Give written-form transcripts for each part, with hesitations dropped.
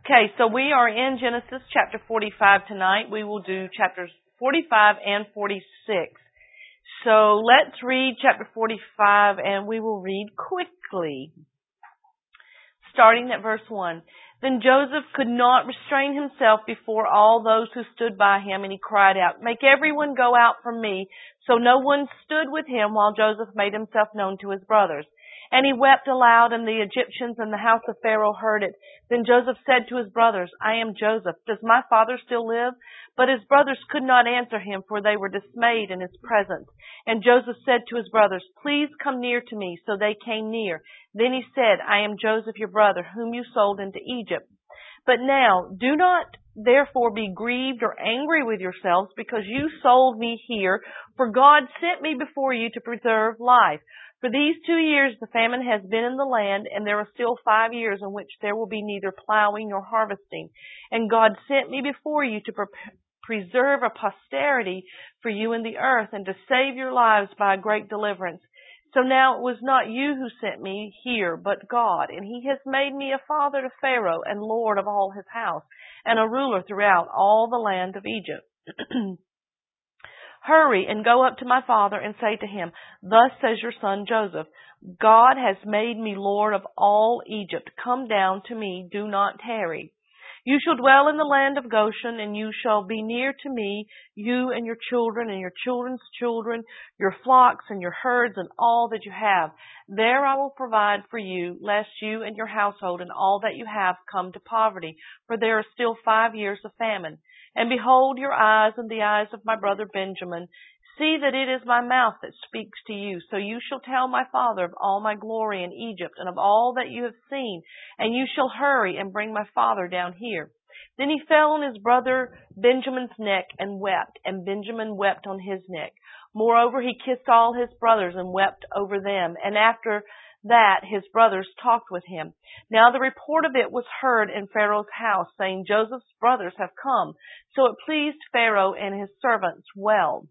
Okay, so we are in Genesis chapter 45 tonight. We will do chapters 45 and 46. So let's read chapter 45 and we will read quickly. Starting at verse 1. Then Joseph could not restrain himself before all those who stood by him, and he cried out, "Make everyone go out from me." So no one stood with him while Joseph made himself known to his brothers. And he wept aloud, and the Egyptians and the house of Pharaoh heard it. Then Joseph said to his brothers, "I am Joseph. Does my father still live?" But his brothers could not answer him, for they were dismayed in his presence. And Joseph said to his brothers, "Please come near to me." So they came near. Then he said, "I am Joseph your brother, whom you sold into Egypt. But now do not therefore be grieved or angry with yourselves, because you sold me here, for God sent me before you to preserve life. For these 2 years the famine has been in the land, and there are still 5 years in which there will be neither plowing nor harvesting. And God sent me before you to preserve a posterity for you in the earth, and to save your lives by a great deliverance. So now it was not you who sent me here, but God, and He has made me a father to Pharaoh, and lord of all his house, and a ruler throughout all the land of Egypt. Hurry and go up to my father and say to him, 'Thus says your son Joseph, God has made me lord of all Egypt. Come down to me, do not tarry. You shall dwell in the land of Goshen, and you shall be near to me, you and your children and your children's children, your flocks and your herds and all that you have. There I will provide for you, lest you and your household and all that you have come to poverty, for there are still 5 years of famine. And behold your eyes and the eyes of my brother Benjamin. See that it is my mouth that speaks to you. So you shall tell my father of all my glory in Egypt and of all that you have seen, and you shall hurry and bring my father down here.' Then he fell on his brother Benjamin's neck and wept, and Benjamin wept on his neck. Moreover, he kissed all his brothers and wept over them. And after that his brothers talked with him. Now the report of it was heard in Pharaoh's house, saying, 'Joseph's brothers have come.' So it pleased Pharaoh and his servants well.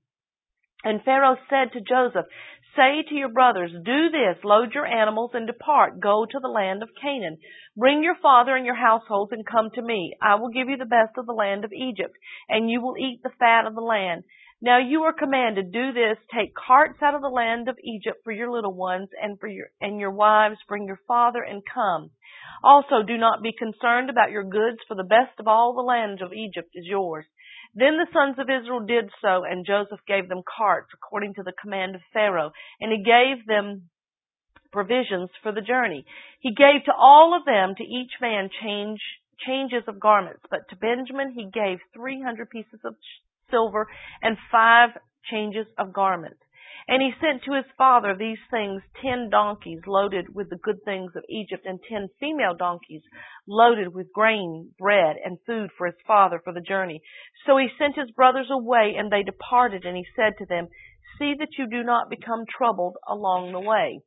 And Pharaoh said to Joseph, 'Say to your brothers, do this, load your animals and depart, go to the land of Canaan. Bring your father and your households and come to me. I will give you the best of the land of Egypt, and you will eat the fat of the land. Now you are commanded, do this, take carts out of the land of Egypt for your little ones, and your wives, bring your father and come. Also do not be concerned about your goods, for the best of all the land of Egypt is yours.' Then the sons of Israel did so, and Joseph gave them carts according to the command of Pharaoh, and he gave them provisions for the journey. He gave to all of them, to each man, changes of garments, but to Benjamin he gave 300 pieces of silver and 5 changes of garments. And he sent to his father these things, 10 donkeys loaded with the good things of Egypt, and 10 female donkeys loaded with grain, bread, and food for his father for the journey. So he sent his brothers away, and they departed, and he said to them, 'See that you do not become troubled along the way.'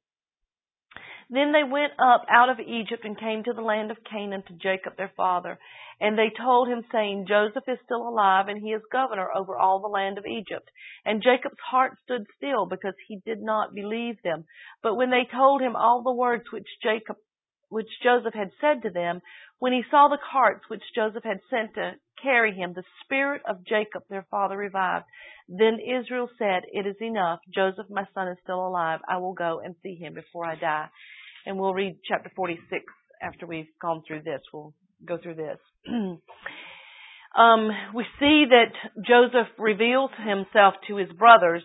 Then they went up out of Egypt and came to the land of Canaan to Jacob their father. And they told him, saying, 'Joseph is still alive, and he is governor over all the land of Egypt.' And Jacob's heart stood still, because he did not believe them. But when they told him all the words which Joseph had said to them, when he saw the carts which Joseph had sent to carry him, the spirit of Jacob their father revived. Then Israel said, 'It is enough. Joseph my son is still alive. I will go and see him before I die.'" And we'll read chapter 46 after we've gone through this. We'll go through this. We see that Joseph reveals himself to his brothers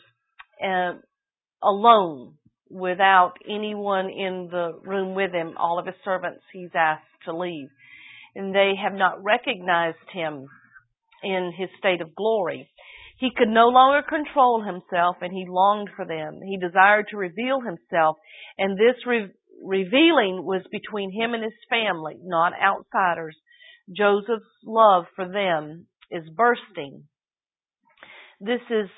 alone, without anyone in the room with him. All of his servants he's asked to leave. And they have not recognized him in his state of glory. He could no longer control himself, and he longed for them. He desired to reveal himself, and this revealing was between him and his family, not outsiders. Joseph's love for them is bursting. This is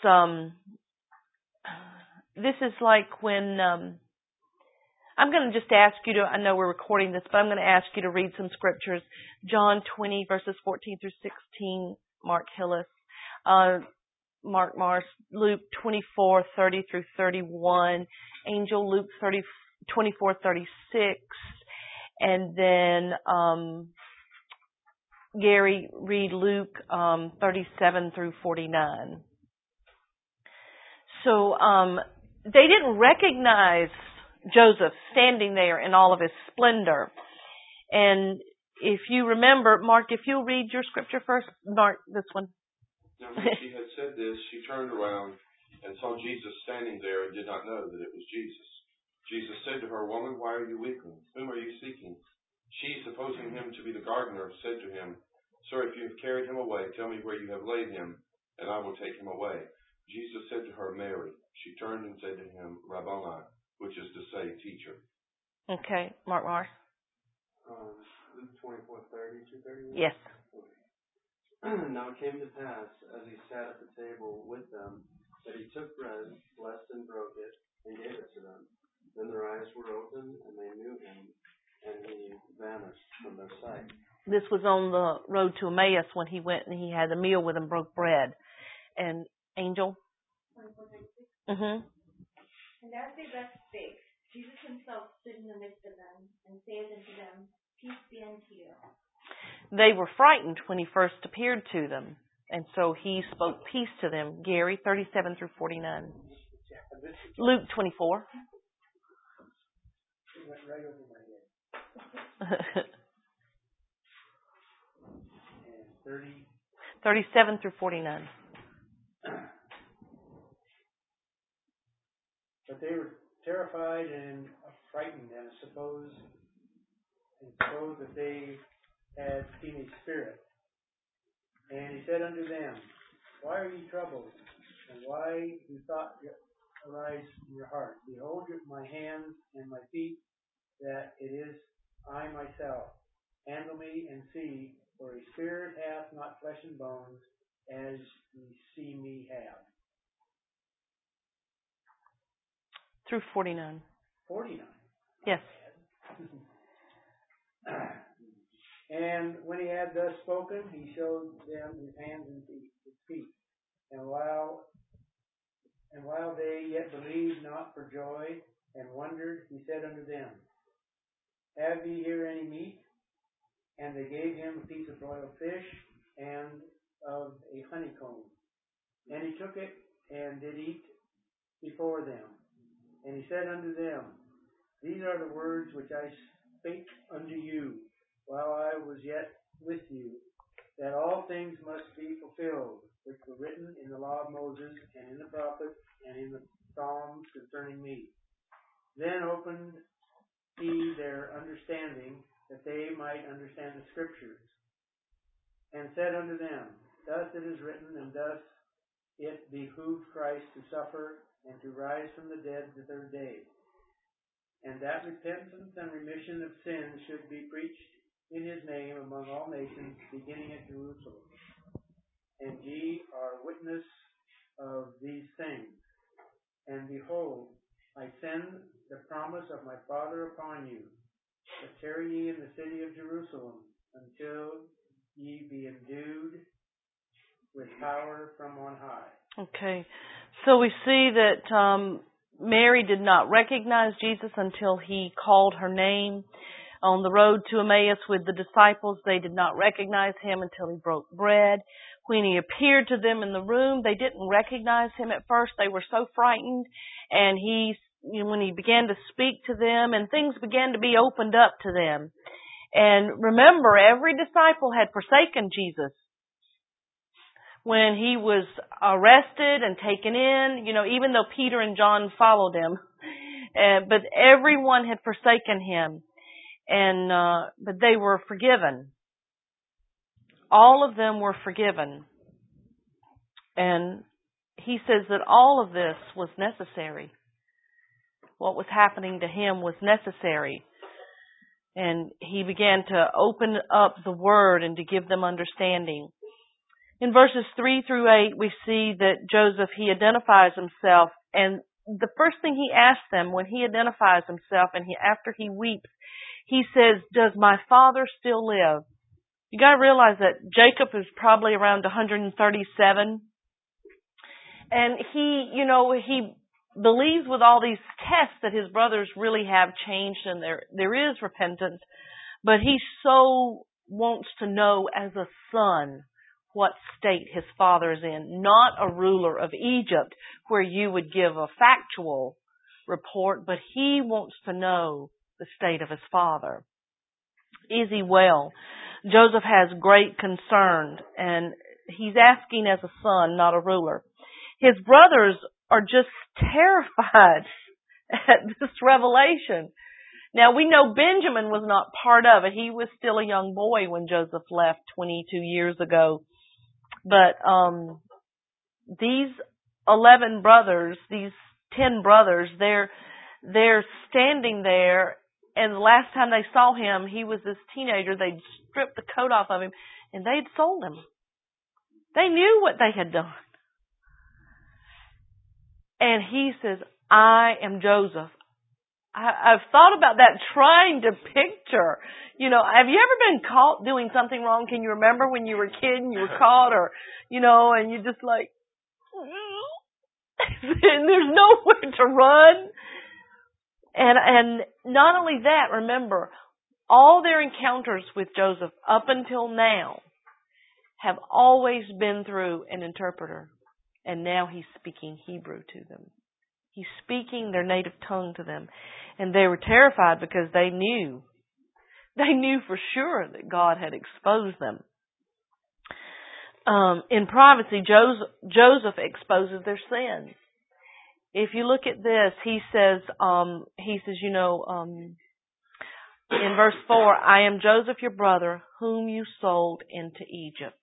like when I'm going to just ask you to, I know we're recording this, but I'm going to ask you to read some scriptures. John 20 verses 14 through 16, Mark Hillis, Mark Mars, Luke 24:30 through 31, Angel Luke 24:36, and then Gary read Luke 37 through 49. So they didn't recognize Joseph standing there in all of his splendor. And if you remember, Mark, if you'll read your scripture first, Mark, this one. Now when she had said this, she turned around and saw Jesus standing there and did not know that it was Jesus. Jesus said to her, "Woman, why are you weeping? Whom are you seeking?" She, supposing him to be the gardener, said to him, "Sir, if you have carried him away, tell me where you have laid him, and I will take him away." Jesus said to her, "Mary." She turned and said to him, "Rabboni," which is to say, teacher. Okay, Mark Mars. Luke 24:30-31. Yes. Now it came to pass, as he sat at the table with them, that he took bread, blessed and broke it, and gave it to them. Then their eyes were opened, and they knew him, and he vanished from their sight. This was on the road to Emmaus when he went and he had a meal with them, broke bread. And Angel? 24:36. Mm-hmm. And as they thus spake, Jesus himself stood in the midst of them, and saith unto them, Peace be unto you. They were frightened when he first appeared to them. And so he spoke peace to them. Gary, 37 through 49. Luke 24. It went right over my head. And 37 through 49. But they were terrified and frightened, and supposed that they had seen a spirit. And he said unto them, Why are ye troubled? And why do thoughts arise in your heart? Behold my hands and my feet, that it is I myself. Handle me and see, for a spirit hath not flesh and bones, as ye see me have. Through 49. 49. Yes. And when he had thus spoken, he showed them his hands and his feet. And while they yet believed not for joy and wondered, he said unto them, Have ye here any meat? And they gave him a piece of broiled fish and of a honeycomb. And he took it and did eat before them. And he said unto them, These are the words which I spake unto you while I was yet with you, that all things must be fulfilled, which were written in the law of Moses, and in the prophets, and in the Psalms concerning me. Then opened he their understanding, that they might understand the Scriptures, and said unto them, Thus it is written, and thus it behooved Christ to suffer, and to rise from the dead the third day, and that repentance and remission of sins should be preached in his name among all nations, beginning at Jerusalem. And ye are witness of these things. And behold, I send the promise of my Father upon you. But tarry ye in the city of Jerusalem, until ye be endued with power from on high. Okay. So we see that Mary did not recognize Jesus until he called her name. On the road to Emmaus with the disciples, they did not recognize him until he broke bread. When he appeared to them in the room, they didn't recognize him at first. They were so frightened. And when he began to speak to them, and things began to be opened up to them. And remember, every disciple had forsaken Jesus when he was arrested and taken in, even though Peter and John followed him. But everyone had forsaken him. But they were forgiven. All of them were forgiven. And he says that all of this was necessary. What was happening to him was necessary. And he began to open up the Word and to give them understanding. In verses 3 through 8, we see that Joseph, he identifies himself. And the first thing he asks them when he identifies himself and after he weeps, he says, Does my father still live? You got to realize that Jacob is probably around 137. And he believes with all these tests that his brothers really have changed and there is repentance. But he's so wants to know as a son what state his father is in, not a ruler of Egypt where you would give a factual report, but he wants to know the state of his father. Is he well? Joseph has great concern, and he's asking as a son, not a ruler. His brothers are just terrified at this revelation. Now, we know Benjamin was not part of it. He was still a young boy when Joseph left 22 years ago. But these 11 brothers, these 10 brothers, they're standing there, and the last time they saw him, he was this teenager. They'd stripped the coat off of him, and they'd sold him. They knew what they had done. And he says, I am Joseph. I've thought about that, trying to picture, have you ever been caught doing something wrong? Can you remember when you were a kid and you were caught, or, and you just like, and there's nowhere to run. And not only that, remember, all their encounters with Joseph up until now have always been through an interpreter. And now he's speaking Hebrew to them. He's speaking their native tongue to them. And they were terrified because they knew for sure that God had exposed them. In privacy, Joseph exposes their sins. If you look at this, he says, in verse 4, I am Joseph your brother, whom you sold into Egypt.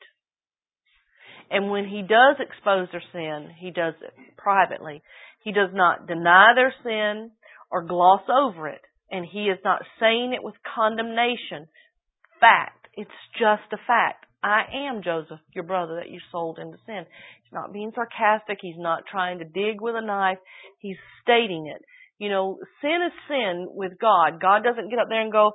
And when he does expose their sin, he does it privately. He does not deny their sin or gloss over it. And he is not saying it with condemnation. Fact. It's just a fact. I am Joseph, your brother that you sold into sin. He's not being sarcastic. He's not trying to dig with a knife. He's stating it. Sin is sin with God. God doesn't get up there and go,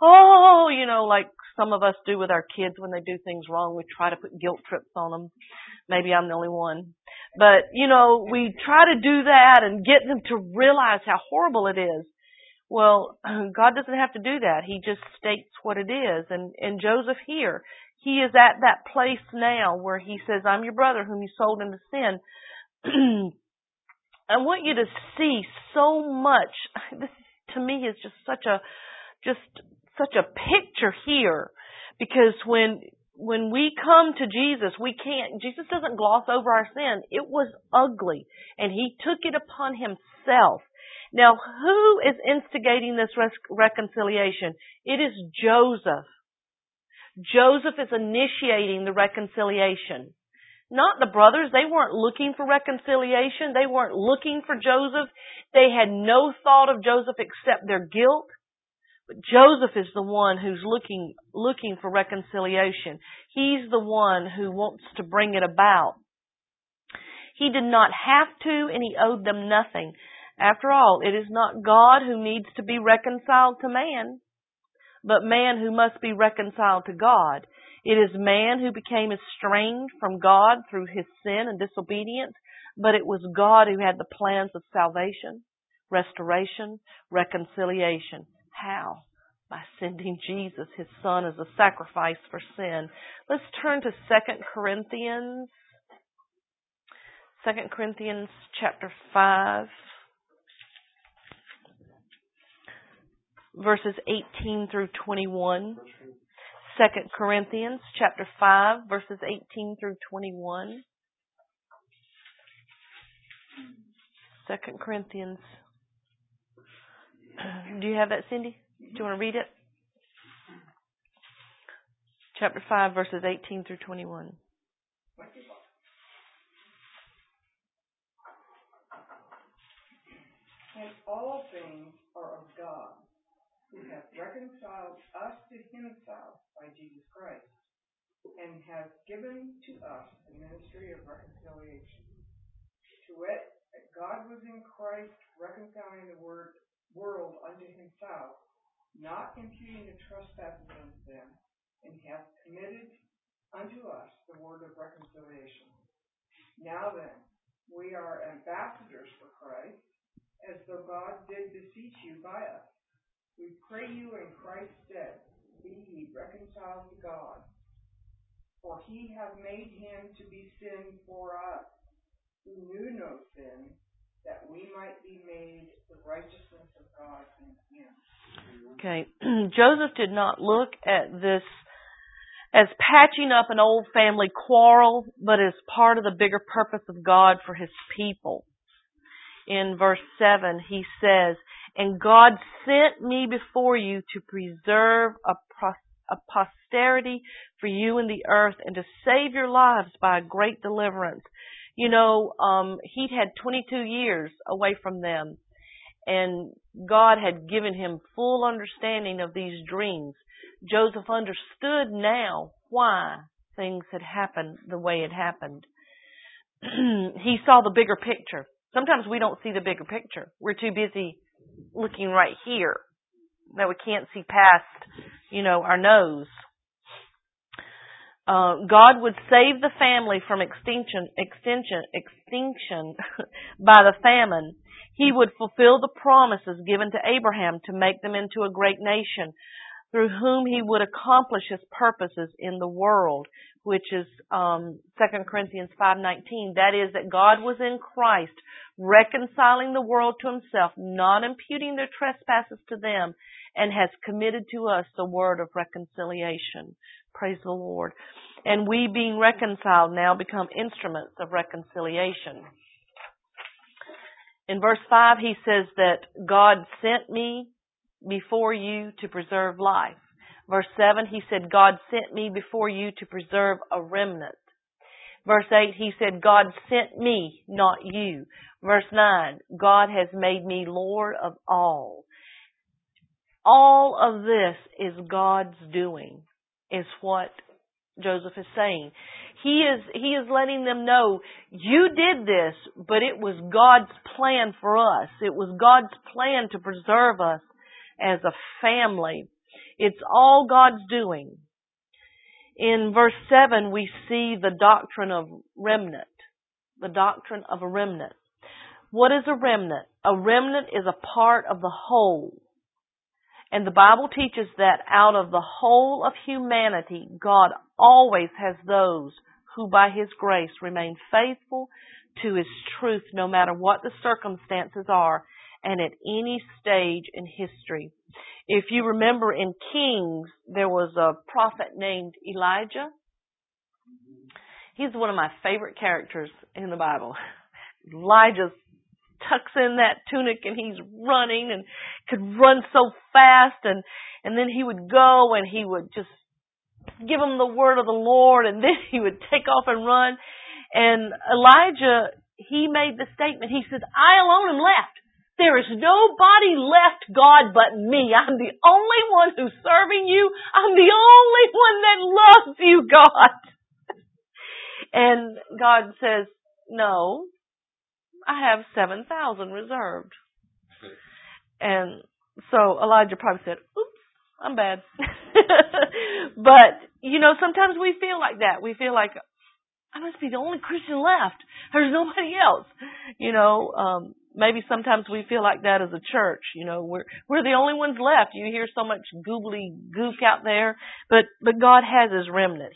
like some of us do with our kids when they do things wrong. We try to put guilt trips on them. Maybe I'm the only one. But, we try to do that and get them to realize how horrible it is. Well, God doesn't have to do that. He just states what it is. And Joseph here, he is at that place now where he says, I'm your brother whom you sold into sin. I want you to see so much. This to me is just such a picture here, because when we come to Jesus, Jesus doesn't gloss over our sin. It was ugly, and he took it upon himself. Now, who is instigating this reconciliation? It is Joseph. Joseph is initiating the reconciliation. Not the brothers. They weren't looking for reconciliation. They weren't looking for Joseph. They had no thought of Joseph except their guilt. But Joseph is the one who's looking for reconciliation. He's the one who wants to bring it about. He did not have to, and he owed them nothing. After all, it is not God who needs to be reconciled to man, but man who must be reconciled to God. It is man who became estranged from God through his sin and disobedience, but it was God who had the plans of salvation, restoration, reconciliation. How? By sending Jesus, his son, as a sacrifice for sin. Let's turn to 2 Corinthians. 2 Corinthians chapter 5, verses 18 through 21. 2 Corinthians chapter 5, verses 18 through 21. 2 Corinthians. Do you have that, Cindy? Do you want to read it? Chapter 5, verses 18 through 21. And all things are of God, who hath reconciled us to himself by Jesus Christ, and hath given to us the ministry of reconciliation. To wit, that God was in Christ reconciling the world unto himself, not imputing the trespasses unto them, and hath committed unto us the word of reconciliation. Now then, we are ambassadors for Christ, as though God did beseech you by us. We pray you in Christ's stead, be ye reconciled to God. For he hath made him to be sin for us, who knew no sin, that we might be made the righteousness of God in him. Okay, Joseph did not look at this as patching up an old family quarrel, but as part of the bigger purpose of God for his people. In verse 7, he says, "And God sent me before you to preserve a posterity for you in the earth and to save your lives by a great deliverance." You know, he'd had 22 years away from them, and God had given him full understanding of these dreams. Joseph understood now why things had happened the way it happened. He saw the bigger picture. Sometimes we don't see the bigger picture. We're too busy looking right here that we can't see past, our nose. God would save the family from extinction by the famine. He would fulfill the promises given to Abraham to make them into a great nation, through whom he would accomplish his purposes in the world, which is 2 Corinthians 5:19. That is, that God was in Christ, reconciling the world to himself, not imputing their trespasses to them, and has committed to us the word of reconciliation. Praise the Lord. And we, being reconciled, now become instruments of reconciliation. In verse 5, he says that God sent me before you to preserve life. Verse 7, he said, God sent me before you to preserve a remnant. Verse 8, he said, God sent me, not you. Verse 9, God has made me Lord of all. All of this is God's doing, is what Joseph is saying. He is letting them know, you did this, but it was God's plan for us. It was God's plan to preserve us as a family. It's all God's doing. In verse 7, we see the doctrine of remnant. The doctrine of a remnant. What is a remnant? A remnant is a part of the whole. And the Bible teaches that out of the whole of humanity, God always has those who by His grace remain faithful to His truth no matter what the circumstances are and at any stage in history. If you remember in Kings, there was a prophet named Elijah. He's one of my favorite characters in the Bible. Elijah tucks in that tunic and he's running and could run so fast, and then he would go and he would just give him the word of the Lord, and then he would take off and run. And Elijah, he made the statement, he said, I alone am left. There is nobody left, God, but me. I'm the only one who's serving you. I'm the only one that loves you, God. And God says, no, I have 7,000 reserved. And so Elijah probably said, oops, I'm bad. But, sometimes we feel like that. We feel like, I must be the only Christian left. There's nobody else. Maybe sometimes we feel like that as a church. We're the only ones left. You hear so much googly gook out there. But God has His remnant.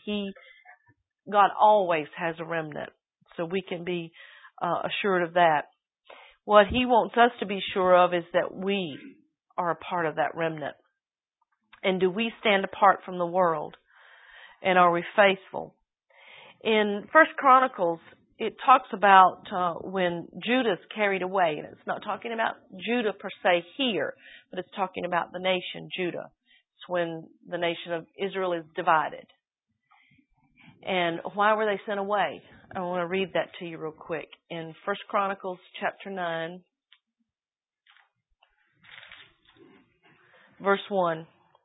God always has a remnant. So we can be assured of that. What He wants us to be sure of is that we are a part of that remnant. And do we stand apart from the world? And are we faithful? In 1 Chronicles, it talks about when Judah's carried away. And it's not talking about Judah per se here, but it's talking about the nation Judah. It's when the nation of Israel is divided. And why were they sent away? I want to read that to you real quick. In 1 Chronicles chapter 9, verse 1.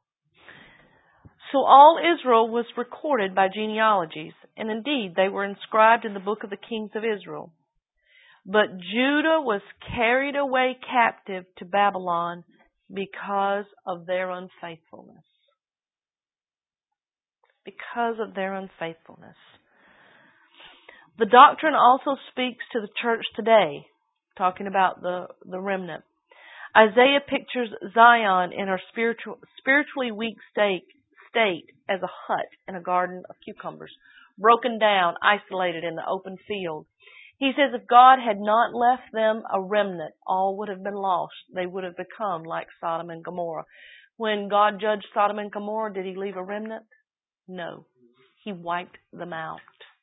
So all Israel was recorded by genealogies, and indeed they were inscribed in the book of the kings of Israel. But Judah was carried away captive to Babylon because of their unfaithfulness. Because of their unfaithfulness. The doctrine also speaks to the church today, talking about the remnant. Isaiah pictures Zion in her spiritually weak state state as a hut in a garden of cucumbers, broken down, isolated in the open field. He says if God had not left them a remnant, all would have been lost. They would have become like Sodom and Gomorrah. When God judged Sodom and Gomorrah, did He leave a remnant? No. He wiped them out.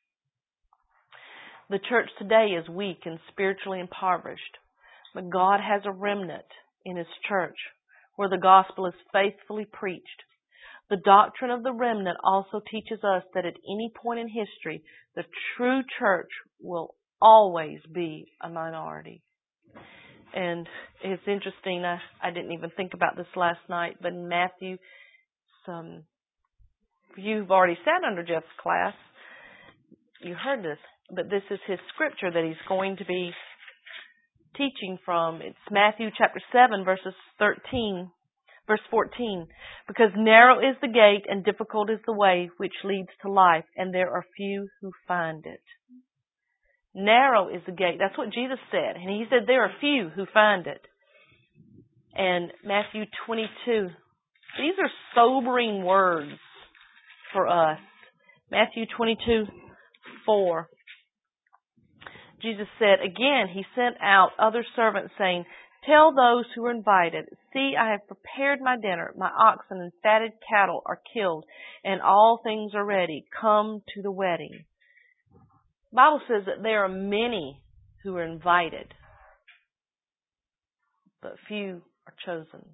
The church today is weak and spiritually impoverished, but God has a remnant in His church where the gospel is faithfully preached. The doctrine of the remnant also teaches us that at any point in history, the true church will always be a minority. And it's interesting, I didn't even think about this last night, but in Matthew, you've already sat under Jeff's class, you heard this, but this is his scripture that he's going to be teaching from. It's Matthew chapter 7, verse 14. Because narrow is the gate and difficult is the way which leads to life, and there are few who find it. Narrow is the gate. That's what Jesus said. And He said there are few who find it. And Matthew 22. These are sobering words for us. Matthew 22:4. Jesus said, again, He sent out other servants saying, tell those who are invited, see, I have prepared my dinner. My oxen and fatted cattle are killed, and all things are ready. Come to the wedding. The Bible says that there are many who are invited, but few are chosen.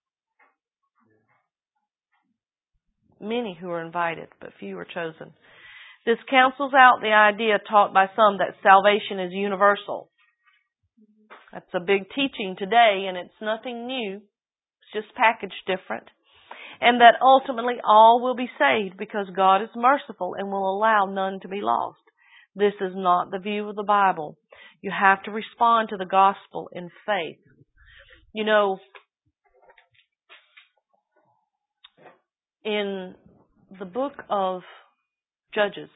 Many who are invited, but few are chosen. This cancels out the idea taught by some that salvation is universal. That's a big teaching today, and it's nothing new. It's just packaged different. And that ultimately all will be saved because God is merciful and will allow none to be lost. This is not the view of the Bible. You have to respond to the gospel in faith. You know, in the book of Judges,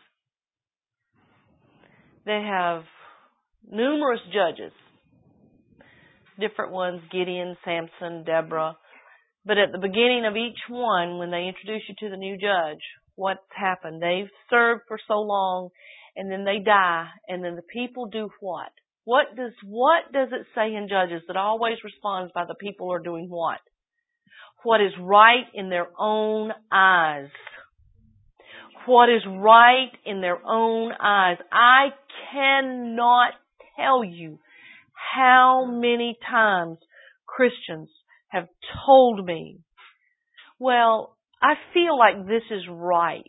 they have numerous judges. Different ones, Gideon, Samson, Deborah. But at the beginning of each one, when they introduce you to the new judge, what's happened? They've served for so long, and then they die, and then the people do what? What does it say in Judges that always responds by the people are doing what? What is right in their own eyes. What is right in their own eyes. I cannot tell you how many times Christians have told me, well, I feel like this is right.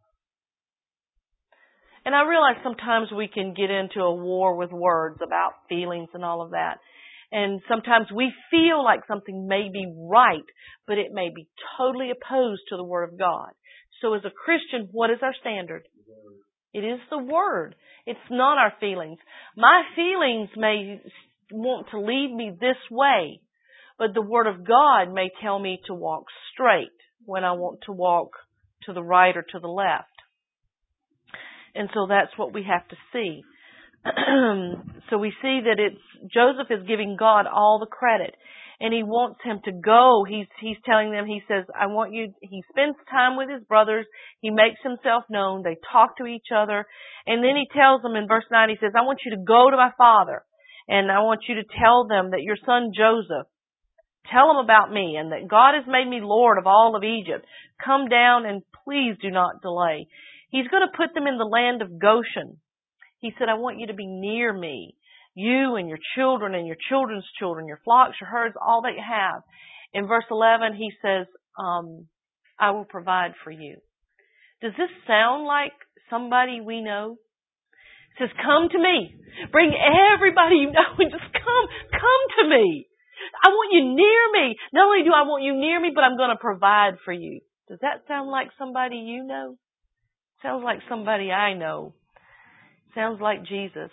And I realize sometimes we can get into a war with words about feelings and all of that. And sometimes we feel like something may be right, but it may be totally opposed to the Word of God. So as a Christian, what is our standard? It is the Word. It's not our feelings. My feelings may want to lead me this way, but the Word of God may tell me to walk straight when I want to walk to the right or to the left. And so that's what we have to see. So we see that Joseph is giving God all the credit. And he wants him to go. He's telling them, he says, he spends time with his brothers. He makes himself known. They talk to each other. And then he tells them in verse 9, he says, I want you to go to my father. And I want you to tell them that your son Joseph, tell him about me and that God has made me Lord of all of Egypt. Come down and please do not delay. He's going to put them in the land of Goshen. He said, I want you to be near me. You and your children and your children's children, your flocks, your herds, all that you have. In verse 11, he says, I will provide for you. Does this sound like somebody we know? He says, come to me. Bring everybody you know and just come to me. I want you near me. Not only do I want you near me, but I'm going to provide for you. Does that sound like somebody you know? Sounds like somebody I know. Sounds like Jesus.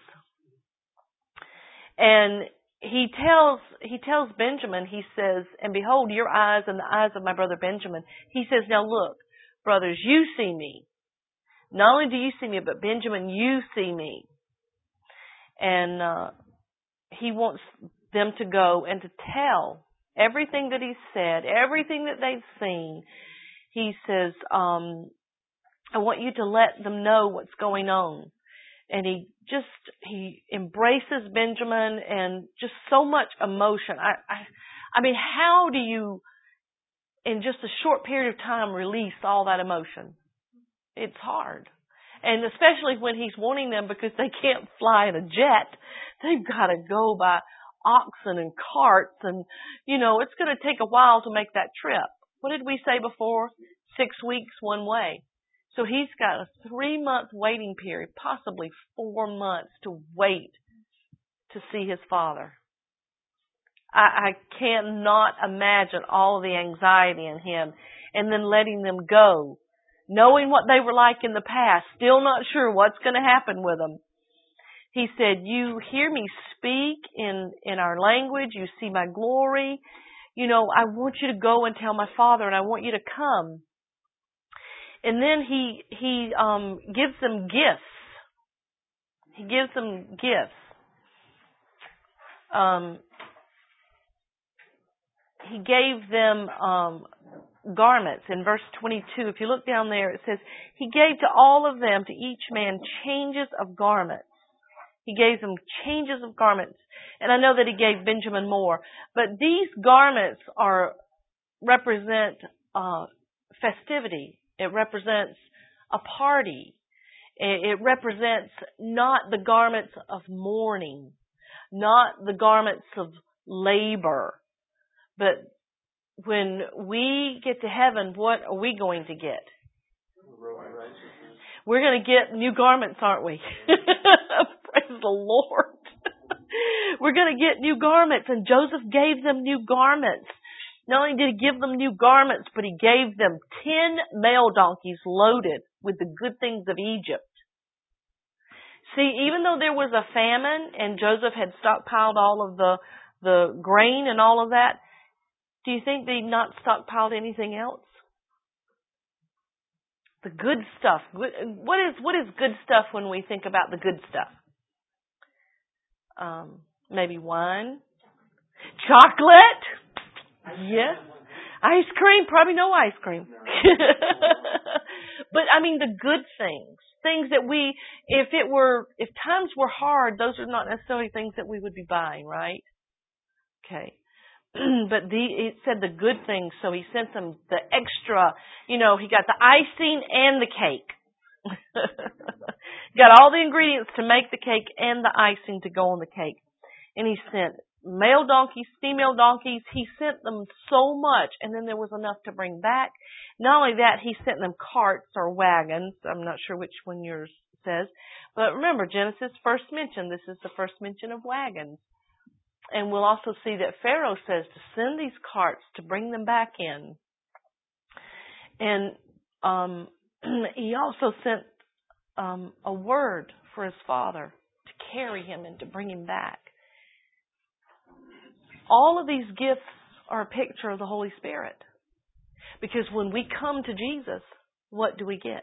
And he tells Benjamin, he says, and behold, your eyes and the eyes of my brother Benjamin. He says, now look, brothers, you see me. Not only do you see me, but Benjamin, you see me. And he wants them to go and to tell everything that he's said, everything that they've seen. he says, I want you to let them know what's going on. And he embraces Benjamin and just so much emotion. I mean, how do you, in just a short period of time, release all that emotion? It's hard. And especially when he's wanting them because they can't fly in a jet. They've got to go by oxen and carts. And, it's going to take a while to make that trip. What did we say before? 6 weeks one way. So he's got a 3-month waiting period, possibly 4 months to wait to see his father. I cannot imagine all of the anxiety in him, and then letting them go, knowing what they were like in the past, still not sure what's going to happen with them. He said, you hear me speak in our language, you see my glory. I want you to go and tell my father, and I want you to come. And then he gives them gifts. He gives them gifts. He gave them garments. In verse 22, if you look down there, it says, he gave to all of them, to each man, changes of garments. He gave them changes of garments. And I know that he gave Benjamin more. But these garments represent festivity. It represents a party. It represents not the garments of mourning, not the garments of labor. But when we get to heaven, what are we going to get? We're going to get new garments, aren't we? Praise the Lord. We're going to get new garments, and Joseph gave them new garments. Not only did he give them new garments, but he gave them 10 male donkeys loaded with the good things of Egypt. See, even though there was a famine and Joseph had stockpiled all of the grain and all of that, do you think they'd not stockpiled anything else? The good stuff. What is good stuff when we think about the good stuff? Maybe wine? Chocolate? Yeah. Ice cream? Probably no ice cream. But I mean the good things. Things that if times were hard, those are not necessarily things that we would be buying, right? Okay. But it said the good things, so he sent them the extra, he got the icing and the cake. Got all the ingredients to make the cake and the icing to go on the cake. And he sent male donkeys, female donkeys. He sent them so much, and then there was enough to bring back. Not only that, he sent them carts or wagons. I'm not sure which one yours says. But remember, Genesis first mention, this is the first mention of wagons. And we'll also see that Pharaoh says to send these carts to bring them back in. And he also sent a word for his father to carry him and to bring him back. All of these gifts are a picture of the Holy Spirit. Because when we come to Jesus, what do we get?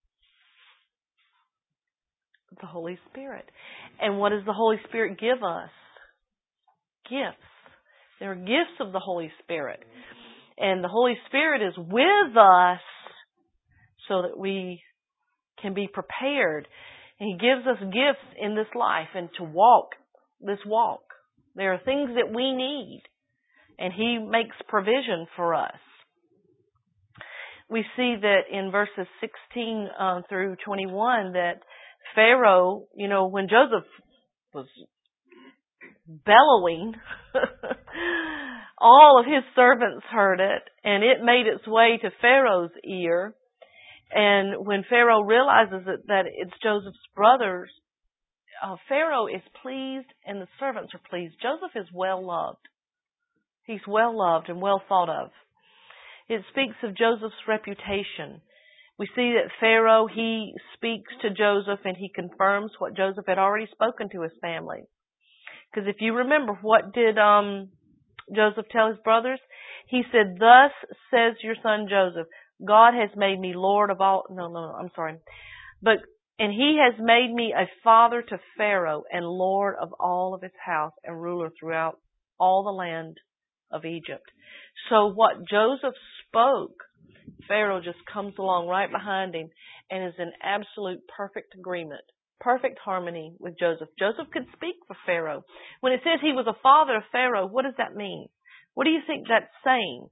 The Holy Spirit. And what does the Holy Spirit give us? Gifts. There are gifts of the Holy Spirit. And the Holy Spirit is with us so that we can be prepared. And He gives us gifts in this life and to walk this walk. There are things that we need, and He makes provision for us. We see that in verses 16 through 21 that Pharaoh, when Joseph was bellowing, all of his servants heard it, and it made its way to Pharaoh's ear. And when Pharaoh realizes that it's Joseph's brothers, Pharaoh is pleased and the servants are pleased. Joseph is well loved. He's well loved and well thought of. It speaks of Joseph's reputation. We see that Pharaoh, he speaks to Joseph and he confirms what Joseph had already spoken to his family. Because if you remember, what did Joseph tell his brothers? He said, "Thus says your son Joseph, God has made me Lord of all..." And He has made me a father to Pharaoh and Lord of all of his house and ruler throughout all the land of Egypt. So what Joseph spoke Pharaoh just comes along right behind him and is in absolute perfect agreement, perfect harmony with Joseph. Joseph could speak for Pharaoh. When it says he was a father of Pharaoh, what does that mean? What do you think that's saying?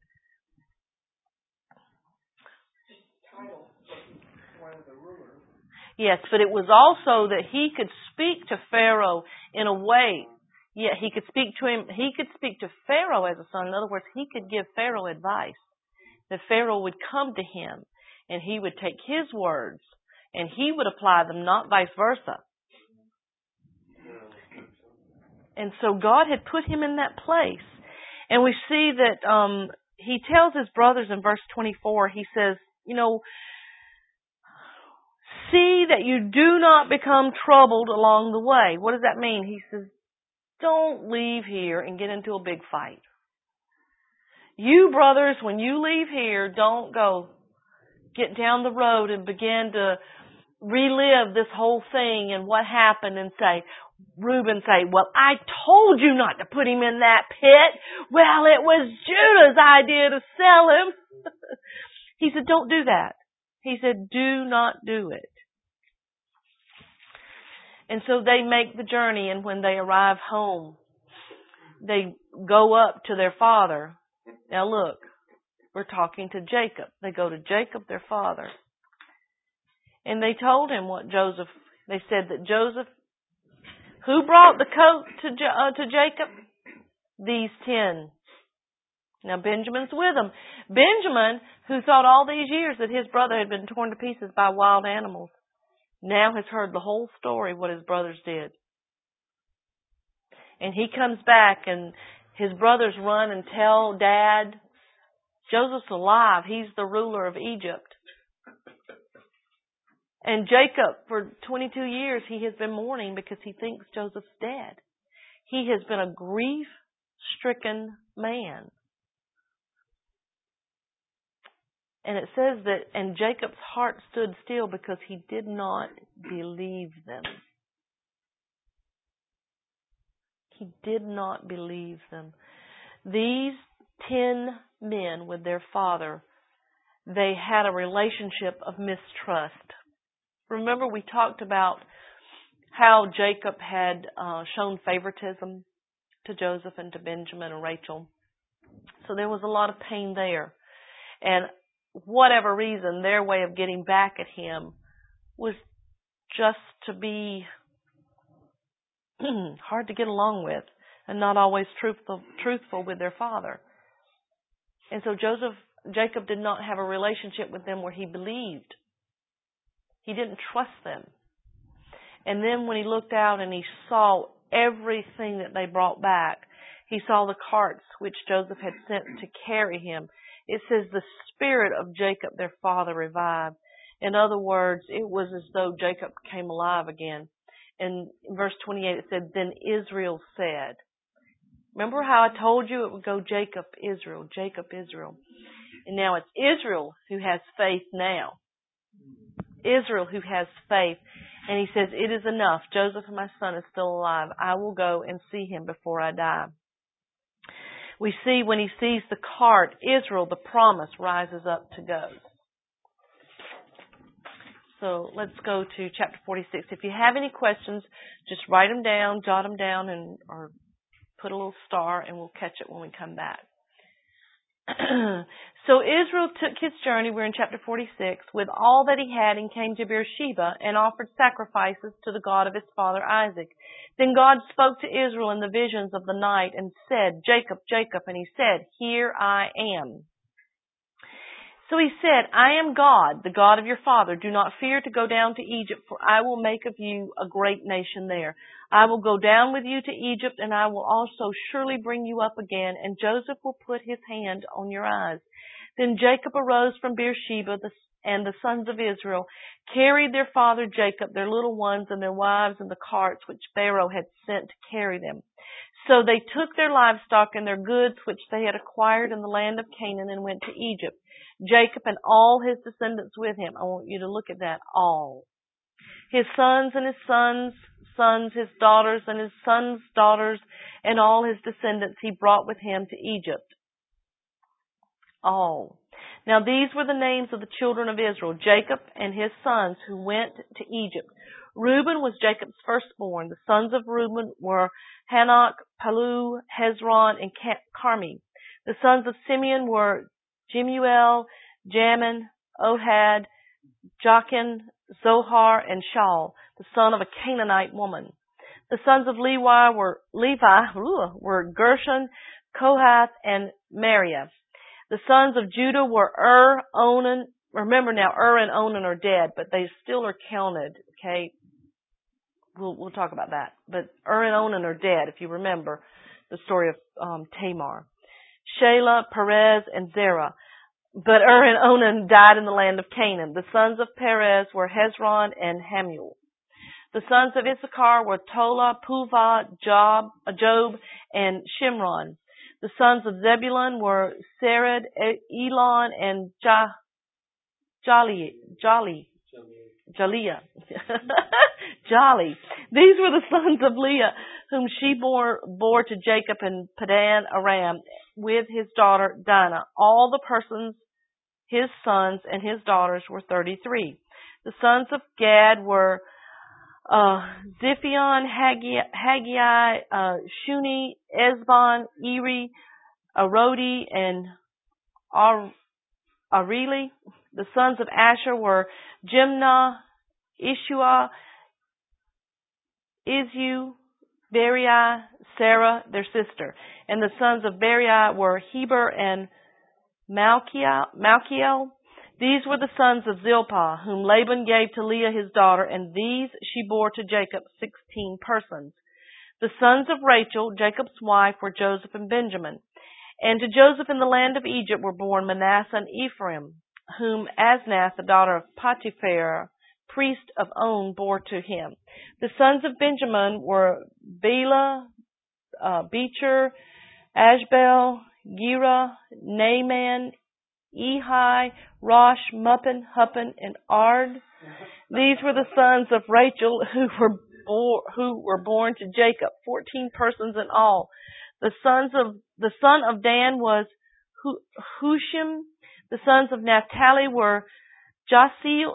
Title, one of the rulers. Yes, but it was also that he could speak to Pharaoh in a way. Yeah, he could speak to him. He could speak to Pharaoh as a son. In other words, he could give Pharaoh advice. That Pharaoh would come to him and he would take his words and he would apply them, not vice versa. And so God had put him in that place. And we see that he tells his brothers in verse 24, he says, see that you do not become troubled along the way. What does that mean? He says, don't leave here and get into a big fight. You brothers, when you leave here, don't go get down the road and begin to relive this whole thing and what happened and Reuben say, well, I told you not to put him in that pit. Well, it was Judah's idea to sell him. He said, don't do that. He said, do not do it. And so they make the journey, and when they arrive home, they go up to their father. Now look, we're talking to Jacob. They go to Jacob, their father. And they told him they said that Joseph, who brought the coat to Jacob? These 10. Now Benjamin's with them. Benjamin, who thought all these years that his brother had been torn to pieces by wild animals, now has heard the whole story, what his brothers did. And he comes back and his brothers run and tell Dad, Joseph's alive. He's the ruler of Egypt. And Jacob, for 22 years, he has been mourning because he thinks Joseph's dead. He has been a grief-stricken man. And it says that, and Jacob's heart stood still because he did not believe them. He did not believe them. These 10 men with their father, they had a relationship of mistrust. Remember we talked about how Jacob had shown favoritism to Joseph and to Benjamin and Rachel. So there was a lot of pain there. And whatever reason, their way of getting back at him was just to be hard to get along with and not always truthful with their father. And so Jacob did not have a relationship with them where he believed. He didn't trust them. And then when he looked out and he saw everything that they brought back, he saw the carts which Joseph had sent to carry him. It says the spirit of Jacob, their father, revived. In other words, it was as though Jacob came alive again. And in verse 28 it said, then Israel said. Remember how I told you it would go Jacob, Israel, Jacob, Israel. And now it's Israel who has faith now. Israel who has faith. And he says, it is enough. Joseph, my son, is still alive. I will go and see him before I die. We see when he sees the cart, Israel, the promise, rises up to go. So let's go to chapter 46. If you have any questions, just write them down, jot them down, or put a little star, and we'll catch it when we come back. So Israel took his journey, we're in chapter 46, with all that he had and came to Beersheba and offered sacrifices to the God of his father Isaac. Then God spoke to Israel in the visions of the night and said, Jacob, Jacob, and he said, here I am. So he said, I am God, the God of your father. Do not fear to go down to Egypt, for I will make of you a great nation there. I will go down with you to Egypt, and I will also surely bring you up again, and Joseph will put his hand on your eyes. Then Jacob arose from Beersheba, and the sons of Israel carried their father Jacob, their little ones, and their wives in the carts which Pharaoh had sent to carry them. So they took their livestock and their goods which they had acquired in the land of Canaan and went to Egypt. Jacob and all his descendants with him. I want you to look at that, all. His sons and his sons, his daughters and his sons' daughters, and all his descendants he brought with him to Egypt. All. Now these were the names of the children of Israel, Jacob and his sons who went to Egypt. Reuben was Jacob's firstborn. The sons of Reuben were Hanok, Palu, Hezron, and Carmi. The sons of Simeon were Jemuel, Jamin, Ohad, Jachin, Zohar, and Shaul, the son of a Canaanite woman. The sons of Levi were Gershon, Kohath, and Merari. The sons of Judah were Onan. Remember now, and Onan are dead, but they still are counted. Okay, we'll talk about that. But and Onan are dead, if you remember the story of Tamar. Shelah, Perez, and Zerah. But and Onan died in the land of Canaan. The sons of Perez were Hezron and Hamuel. The sons of Issachar were Tola, Puvah, Job, and Shimron. The sons of Zebulun were Sered, Elon, and Jaliah. Jolly. These were the sons of Leah, whom she bore to Jacob in Padan Aram with his daughter Dinah. All the persons, his sons and his daughters, were 33. The sons of Gad were Ziphion, Haggai, Shuni, Esbon, Eri, Arodi, and Areli. The sons of Asher were Jimnah, Ishua, Izu, Beriah, Sarah, their sister. And the sons of Beriah were Heber and Malchiel. These were the sons of Zilpah, whom Laban gave to Leah his daughter, and these she bore to Jacob, 16 persons. The sons of Rachel, Jacob's wife, were Joseph and Benjamin. And to Joseph in the land of Egypt were born Manasseh and Ephraim, whom Asnath, the daughter of Potiphar, priest of On, bore to him. The sons of Benjamin were Bela, Becher, Ashbel, Gera, Naaman, Ehi, Rosh, Muppin, Huppin, and Ard. These were the sons of Rachel who were born to Jacob, 14 persons in all. The son of Dan was Hushim. The sons of Naphtali were Jaziel,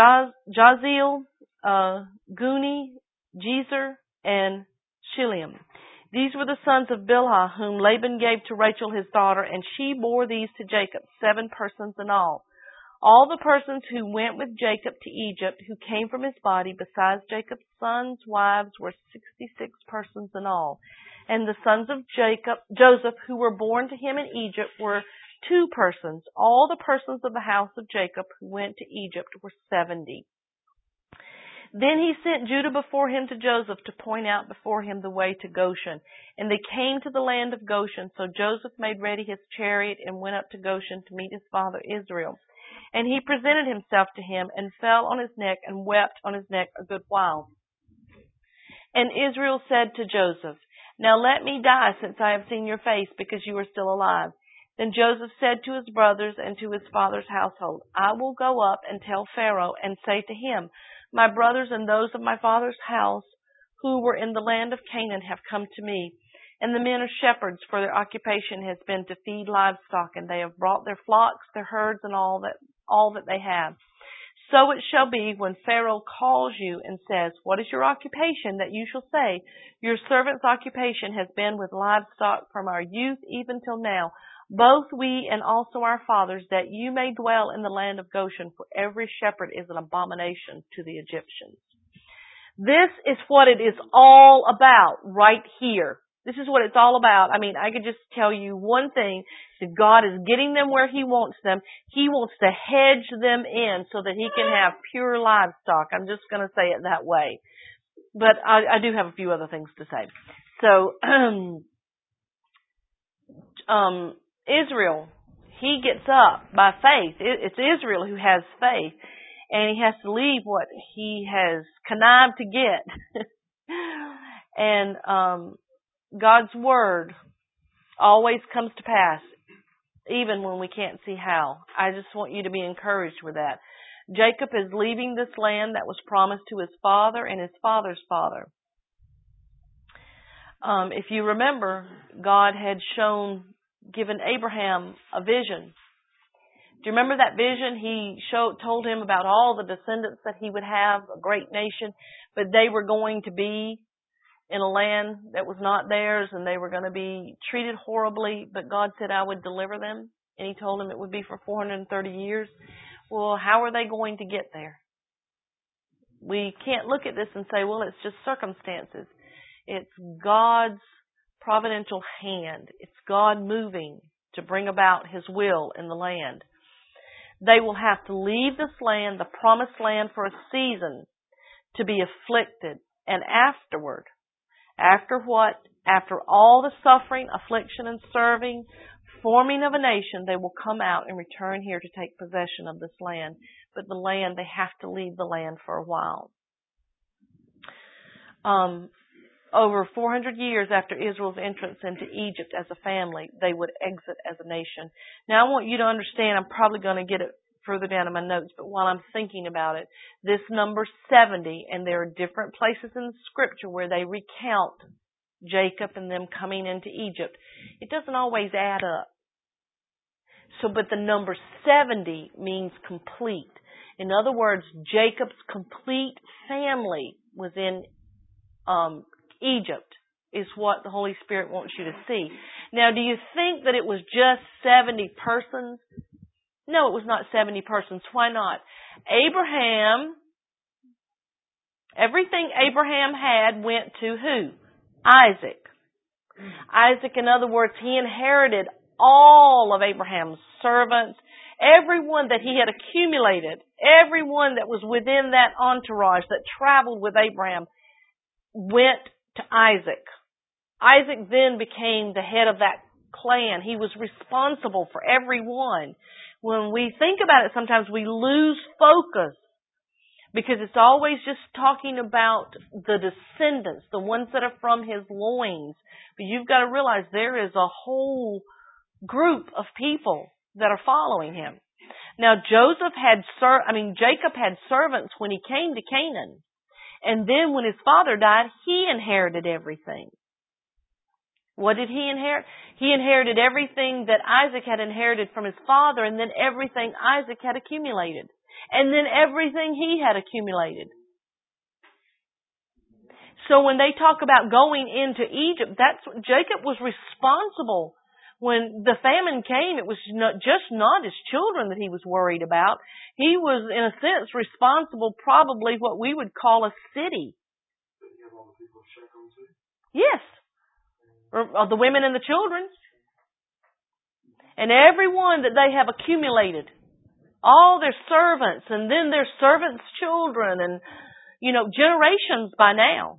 Guni, Jezer, and Shiliam. These were the sons of Bilhah, whom Laban gave to Rachel his daughter, and she bore these to Jacob, 7 persons in all. All the persons who went with Jacob to Egypt, who came from his body, besides Jacob's sons' wives, were 66 persons in all. And the sons of Joseph, who were born to him in Egypt, were 2 persons. All the persons of the house of Jacob who went to Egypt were 70. Then he sent Judah before him to Joseph to point out before him the way to Goshen. And they came to the land of Goshen. So Joseph made ready his chariot and went up to Goshen to meet his father Israel. And he presented himself to him and fell on his neck and wept on his neck a good while. And Israel said to Joseph, "Now let me die, since I have seen your face, because you are still alive." Then Joseph said to his brothers and to his father's household, "I will go up and tell Pharaoh and say to him, my brothers and those of my father's house who were in the land of Canaan have come to me. And the men are shepherds, for their occupation has been to feed livestock, and they have brought their flocks, their herds, and all that they have. So it shall be when Pharaoh calls you and says, 'What is your occupation?' that you shall say, 'Your servant's occupation has been with livestock from our youth even till now, both we and also our fathers, that you may dwell in the land of Goshen, for every shepherd is an abomination to the Egyptians.'" This is what it is all about right here. This is what it's all about. I mean, I could just tell you one thing, that God is getting them where He wants them. He wants to hedge them in so that He can have pure livestock. I'm just going to say it that way. But I do have a few other things to say. So, Israel, he gets up by faith. It's Israel who has faith. And he has to leave what he has connived to get. And God's word always comes to pass, even when we can't see how. I just want you to be encouraged with that. Jacob is leaving this land that was promised to his father and his father's father. If you remember, God had given Abraham a vision Do you remember that vision? He told him about all the descendants that he would have, a great nation, but they were going to be in a land that was not theirs, and they were going to be treated horribly, but God said, I would deliver them, and He told him it would be for 430 years. Well, how are they going to get there? We can't look at this and say, well, it's just circumstances. It's God's providential hand. It's God moving to bring about His will in the land. They will have to leave this land, the promised land, for a season to be afflicted. And afterward, after what? After all the suffering, affliction, and serving, forming of a nation, they will come out and return here to take possession of this land. But the land, they have to leave the land for a while. Over 400 years after Israel's entrance into Egypt as a family, they would exit as a nation. Now I want you to understand, I'm probably going to get it further down in my notes, but while I'm thinking about it, this number 70, and there are different places in Scripture where they recount Jacob and them coming into Egypt. It doesn't always add up. So, but the number 70 means complete. In other words, Jacob's complete family was in Egypt, is what the Holy Spirit wants you to see. Now, do you think that it was just 70 persons? No, it was not 70 persons. Why not? Abraham, everything Abraham had went to who? Isaac. Isaac, in other words, he inherited all of Abraham's servants, everyone that he had accumulated, everyone that was within that entourage that traveled with Abraham went to Isaac. Isaac then became the head of that clan. He was responsible for everyone. When we think about it, sometimes we lose focus because it's always just talking about the descendants, the ones that are from his loins. But you've got to realize there is a whole group of people that are following him. Now, Jacob had servants when he came to Canaan. And then when his father died, he inherited everything. What did he inherit? He inherited everything that Isaac had inherited from his father, and then everything Isaac had accumulated. And then everything he had accumulated. So when they talk about going into Egypt, Jacob was responsible. When the famine came, it was not his children that he was worried about. He was, in a sense, responsible, probably what we would call a city. Did he have all the people of Shechem too? Yes. Or the women and the children. And everyone that they have accumulated. All their servants, and then their servants' children, and, generations by now.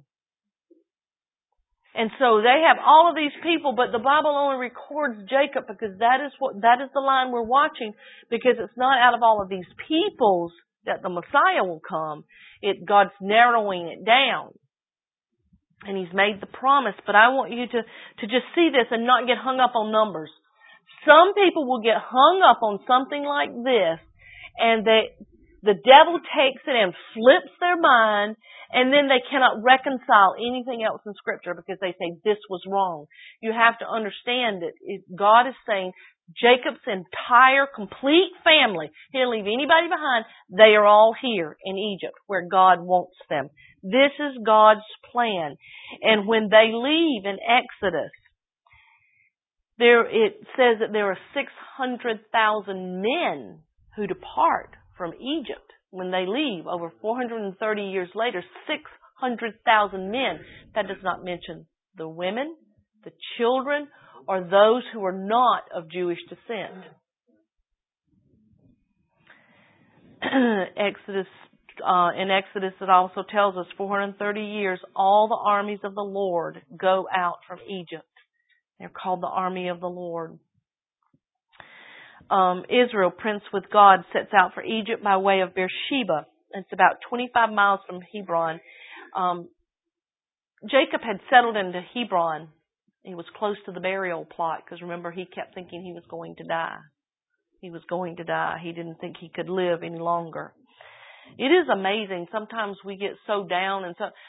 And so they have all of these people, but the Bible only records Jacob because that is the line we're watching, because it's not out of all of these peoples that the Messiah will come. God's narrowing it down. And He's made the promise, but I want you to just see this and not get hung up on numbers. Some people will get hung up on something like this, and the devil takes it and flips their mind, and then they cannot reconcile anything else in Scripture because they say this was wrong. You have to understand that God is saying Jacob's entire complete family, he didn't leave anybody behind, they are all here in Egypt where God wants them. This is God's plan. And when they leave in Exodus, it says that there are 600,000 men who depart from Egypt. When they leave, over 430 years later, 600,000 men. That does not mention the women, the children, or those who are not of Jewish descent. In Exodus, it also tells us 430 years, all the armies of the Lord go out from Egypt. They're called the army of the Lord. Israel, prince with God, sets out for Egypt by way of Beersheba. It's about 25 miles from Hebron. Jacob had settled into Hebron. He was close to the burial plot because remember, he kept thinking he was going to die. He was going to die. He didn't think he could live any longer. It is amazing. Sometimes we get so down and so,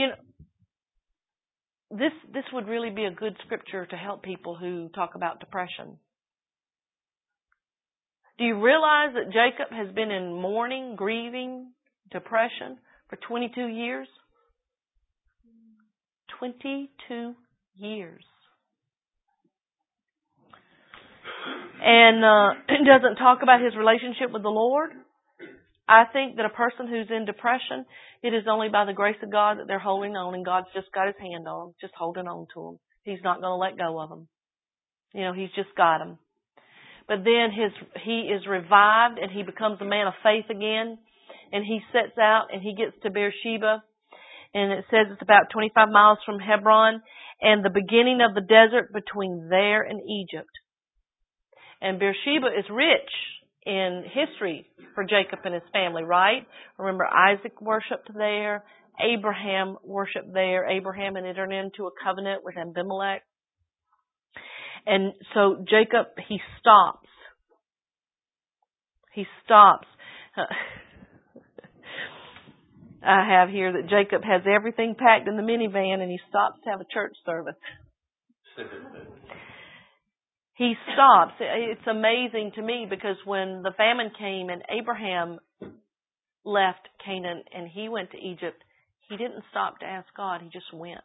this would really be a good scripture to help people who talk about depression. Do you realize that Jacob has been in mourning, grieving, depression for 22 years? 22 years. And it doesn't talk about his relationship with the Lord. I think that a person who's in depression, it is only by the grace of God that they're holding on, and God's just got His hand on them, just holding on to them. He's not going to let go of them. You know, He's just got them. But then he is revived, and he becomes a man of faith again, and he sets out, and he gets to Beersheba, and it says it's about 25 miles from Hebron, and the beginning of the desert between there and Egypt. And Beersheba is rich in history for Jacob and his family, right? Remember, Isaac worshipped there. Abraham worshipped there. Abraham had entered into a covenant with Abimelech. And so Jacob, he stops. He stops. I have here that Jacob has everything packed in the minivan, and he stops to have a church service. He stops. It's amazing to me, because when the famine came and Abraham left Canaan and he went to Egypt, he didn't stop to ask God. He just went.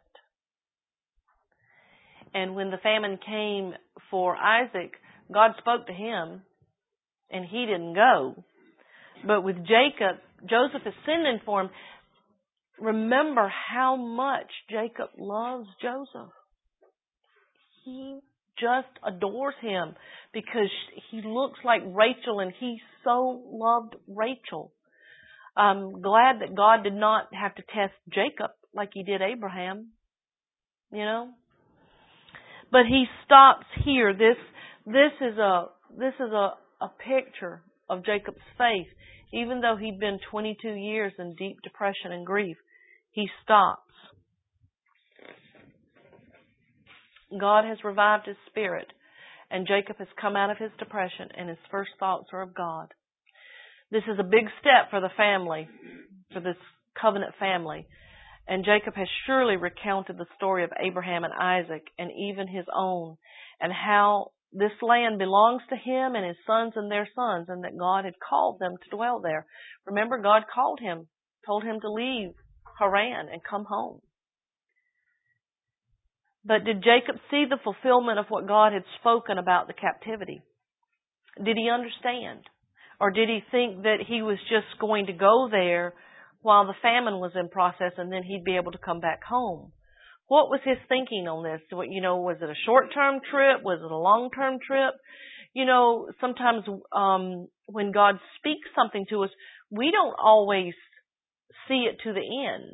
And when the famine came for Isaac, God spoke to him and he didn't go. But with Jacob, Joseph is sending for him. Remember how much Jacob loves Joseph. He just adores him because he looks like Rachel, and he so loved Rachel. I'm glad that God did not have to test Jacob like He did Abraham, you know. But he stops here. This is a picture of Jacob's faith. Even though he'd been 22 years in deep depression and grief, he stops. God has revived his spirit, and Jacob has come out of his depression, and his first thoughts are of God. This is a big step for the family, for this covenant family. And Jacob has surely recounted the story of Abraham and Isaac, and even his own, and how this land belongs to him and his sons and their sons, and that God had called them to dwell there. Remember, God called him, told him to leave Haran and come home. But did Jacob see the fulfillment of what God had spoken about the captivity? Did he understand? Or did he think that he was just going to go there while the famine was in process and then he'd be able to come back home? What was his thinking on this? You know, was it a short-term trip? Was it a long-term trip? You know, sometimes when God speaks something to us, we don't always see it to the end.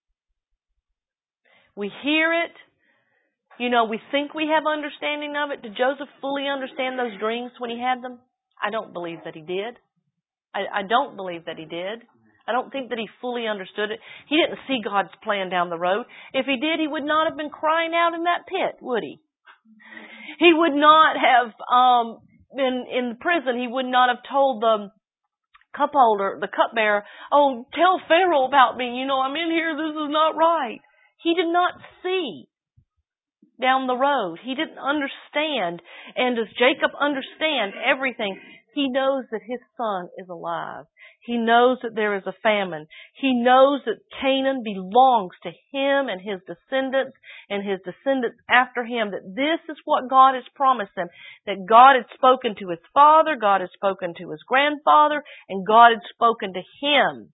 We hear it. You know, we think we have understanding of it. Did Joseph fully understand those dreams when he had them? I don't believe that he did. I don't believe that he did. I don't think that he fully understood it. He didn't see God's plan down the road. If he did, he would not have been crying out in that pit, would he? He would not have been in prison. He would not have told the cup holder, the cupbearer, oh, tell Pharaoh about me. You know, I'm in here. This is not right. He did not see down the road. He didn't understand. And does Jacob understand everything? He knows that his son is alive. He knows that there is a famine. He knows that Canaan belongs to him and his descendants after him, that this is what God has promised them, that God had spoken to his father, God had spoken to his grandfather, and God had spoken to him.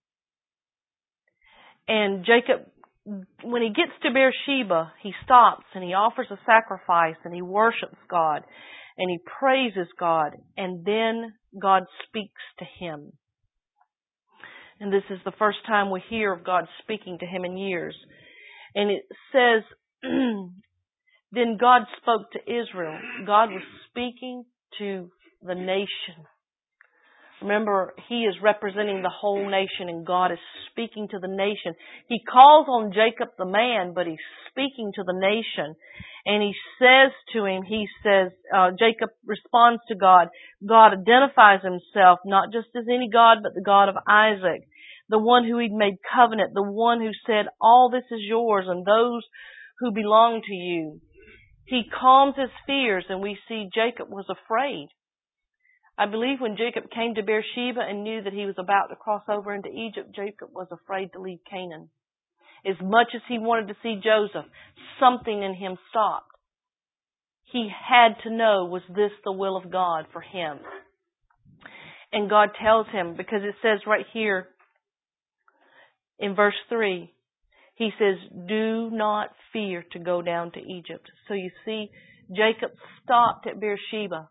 And Jacob, when he gets to Beersheba, he stops and he offers a sacrifice and he worships God and he praises God, and then God speaks to him. And this is the first time we hear of God speaking to him in years. And it says, then God spoke to Israel. God was speaking to the nation. Remember, he is representing the whole nation, and God is speaking to the nation. He calls on Jacob the man, but he's speaking to the nation. And he says to him, Jacob responds to God. God identifies himself not just as any God, but the God of Isaac, the one who he'd made covenant, the one who said, all this is yours and those who belong to you. He calms his fears, and we see Jacob was afraid. I believe when Jacob came to Beersheba and knew that he was about to cross over into Egypt, Jacob was afraid to leave Canaan. As much as he wanted to see Joseph, something in him stopped. He had to know, was this the will of God for him? And God tells him, because it says right here in verse 3, He says, do not fear to go down to Egypt. So you see, Jacob stopped at Beersheba.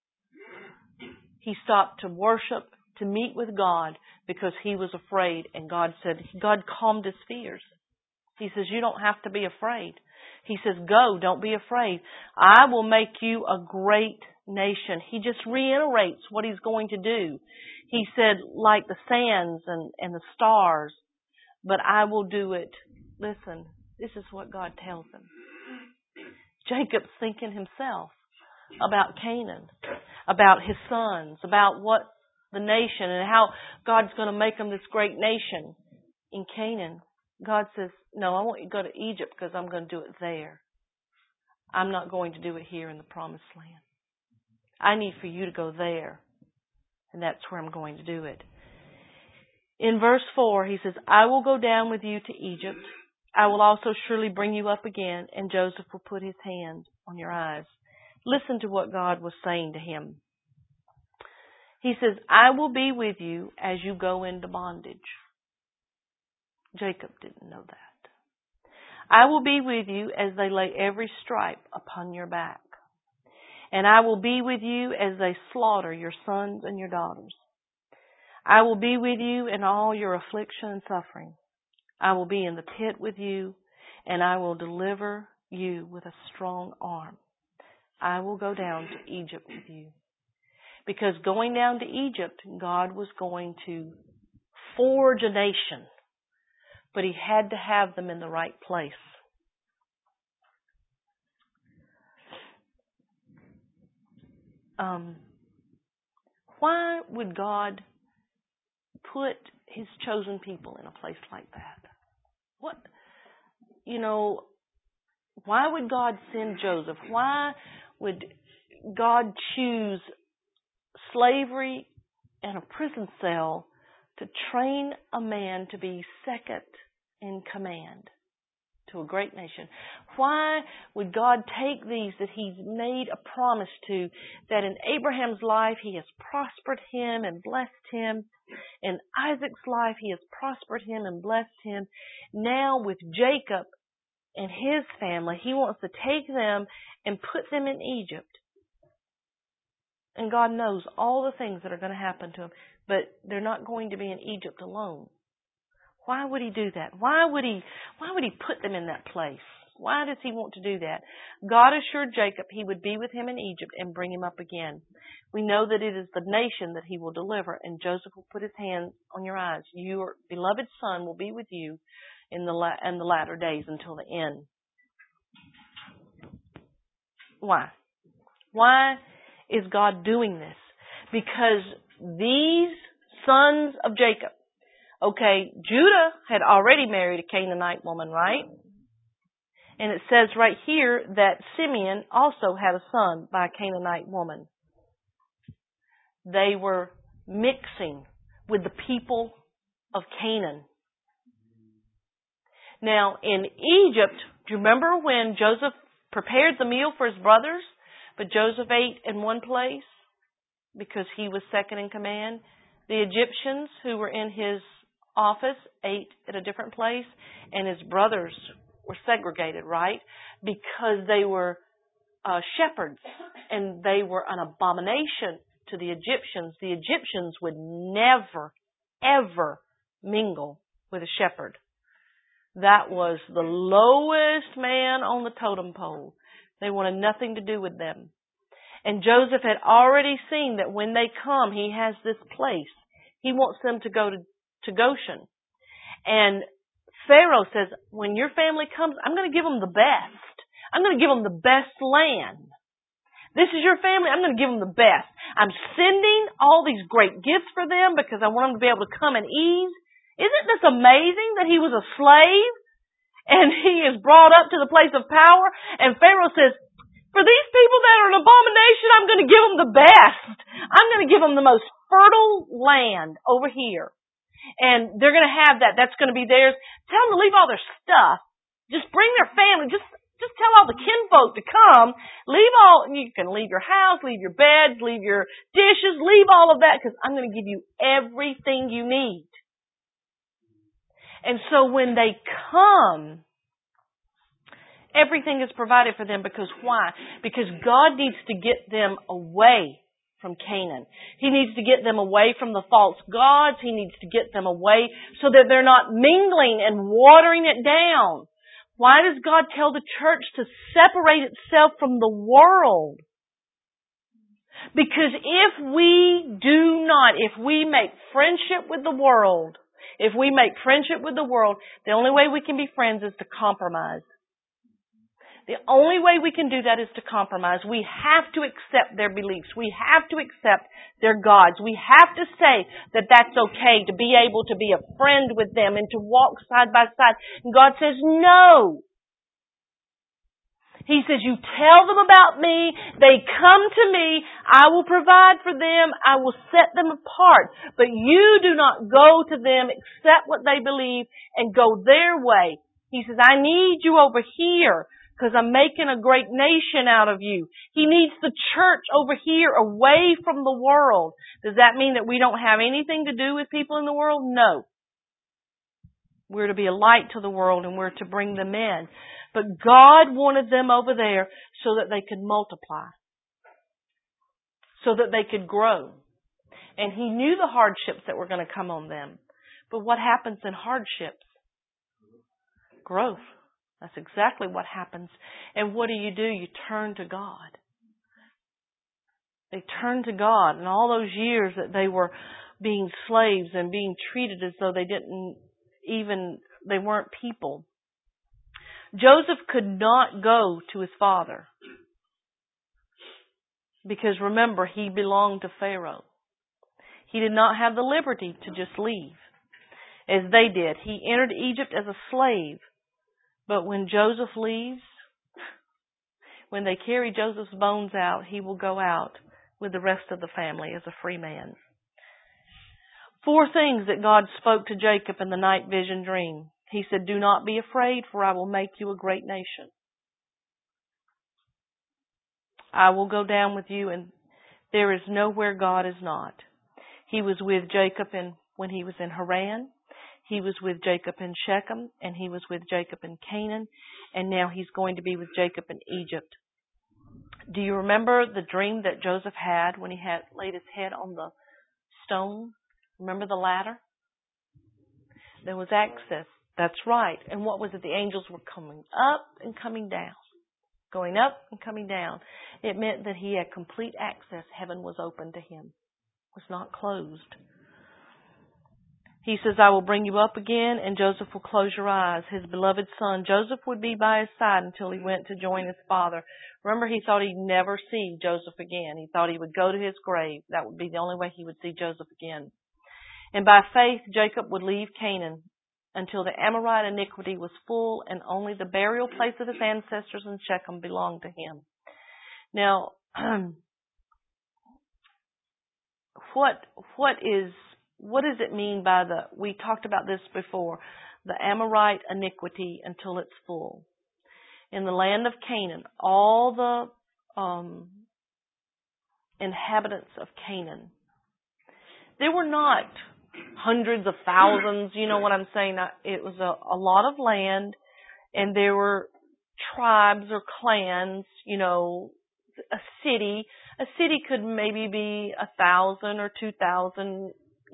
He stopped to worship, to meet with God, because he was afraid. And God calmed his fears. He says, you don't have to be afraid. He says, go, don't be afraid. I will make you a great nation. He just reiterates what he's going to do. He said, like the sands and the stars, but I will do it. Listen, this is what God tells him. Jacob's thinking himself about Canaan, about his sons, about what the nation and how God's going to make them this great nation in Canaan. God says, no, I want you to go to Egypt because I'm going to do it there. I'm not going to do it here in the Promised Land. I need for you to go there. And that's where I'm going to do it. In verse 4, he says, I will go down with you to Egypt. I will also surely bring you up again, and Joseph will put his hand on your eyes. Listen to what God was saying to him. He says, I will be with you as you go into bondage. Jacob didn't know that. I will be with you as they lay every stripe upon your back. And I will be with you as they slaughter your sons and your daughters. I will be with you in all your affliction and suffering. I will be in the pit with you, and I will deliver you with a strong arm. I will go down to Egypt with you. Because going down to Egypt, God was going to forge a nation. But he had to have them in the right place. Why would God put his chosen people in a place like that? Why would God send Joseph? Why would God choose slavery and a prison cell to train a man to be second in command to a great nation? Why would God take these that he's made a promise to, that in Abraham's life he has prospered him and blessed him, in Isaac's life he has prospered him and blessed him, now with Jacob and his family, he wants to take them and put them in Egypt. And God knows all the things that are going to happen to them, but they're not going to be in Egypt alone. Why would he do that? Why would he put them in that place? Why does he want to do that? God assured Jacob he would be with him in Egypt and bring him up again. We know that it is the nation that he will deliver, and Joseph will put his hands on your eyes. Your beloved son will be with you in the latter days until the end. Why? Why is God doing this? Because these sons of Jacob, okay, Judah had already married a Canaanite woman, right? And it says right here that Simeon also had a son by a Canaanite woman. They were mixing with the people of Canaan. Now, in Egypt, do you remember when Joseph prepared the meal for his brothers, but Joseph ate in one place because he was second in command? The Egyptians who were in his office ate at a different place, and his brothers were segregated, right? Because they were shepherds, and they were an abomination to the Egyptians. The Egyptians would never, ever mingle with a shepherd. That was the lowest man on the totem pole. They wanted nothing to do with them. And Joseph had already seen that when they come, he has this place. He wants them to go to Goshen. And Pharaoh says, when your family comes, I'm going to give them the best. I'm going to give them the best land. This is your family. I'm going to give them the best. I'm sending all these great gifts for them because I want them to be able to come and ease. Isn't this amazing that he was a slave and he is brought up to the place of power? And Pharaoh says, For these people that are an abomination, I'm going to give them the best. I'm going to give them the most fertile land over here. And they're going to have that. That's going to be theirs. Tell them to leave all their stuff. Just bring their family. Just tell all the kinfolk to come. You can leave your house, leave your beds, leave your dishes, leave all of that, because I'm going to give you everything you need. And so when they come, everything is provided for them, because why? Because God needs to get them away from Canaan. He needs to get them away from the false gods. He needs to get them away so that they're not mingling and watering it down. Why does God tell the church to separate itself from the world? Because if we make friendship with the world, the only way we can be friends is to compromise. The only way we can do that is to compromise. We have to accept their beliefs. We have to accept their gods. We have to say that that's okay, to be able to be a friend with them and to walk side by side. And God says, no. He says, you tell them about me. They come to me. I will provide for them. I will set them apart. But you do not go to them, accept what they believe, and go their way. He says, I need you over here, because I'm making a great nation out of you. He needs the church over here away from the world. Does that mean that we don't have anything to do with people in the world? No. We're to be a light to the world, and we're to bring them in. But God wanted them over there so that they could multiply, so that they could grow. And He knew the hardships that were going to come on them. But what happens in hardships? Growth. That's exactly what happens. And what do? You turn to God. They turned to God. And all those years that they were being slaves and being treated as though they weren't people. Joseph could not go to his father. Because remember, he belonged to Pharaoh. He did not have the liberty to just leave, as they did. He entered Egypt as a slave. But when Joseph leaves, when they carry Joseph's bones out, he will go out with the rest of the family as a free man. 4 things that God spoke to Jacob in the night vision dream. He said, do not be afraid, for I will make you a great nation. I will go down with you, and there is nowhere God is not. He was with Jacob when he was in Haran. He was with Jacob in Shechem, and he was with Jacob in Canaan, and now he's going to be with Jacob in Egypt. Do you remember the dream that Joseph had when he had laid his head on the stone? Remember the ladder? There was access. That's right. And what was it? The angels were coming up and coming down. Going up and coming down. It meant that he had complete access. Heaven was open to him. It was not closed. He says, I will bring you up again, and Joseph will close your eyes. His beloved son, Joseph, would be by his side until he went to join his father. Remember, he thought he'd never see Joseph again. He thought he would go to his grave. That would be the only way he would see Joseph again. And by faith, Jacob would leave Canaan until the Amorite iniquity was full, and only the burial place of his ancestors in Shechem belonged to him. Now, what does it mean by we talked about this before, the Amorite iniquity until it's full? In the land of Canaan, all the inhabitants of Canaan, they were not hundreds of thousands, you know what I'm saying? It was a lot of land, and there were tribes or clans, a city. A city could maybe be 1,000 or 2,000,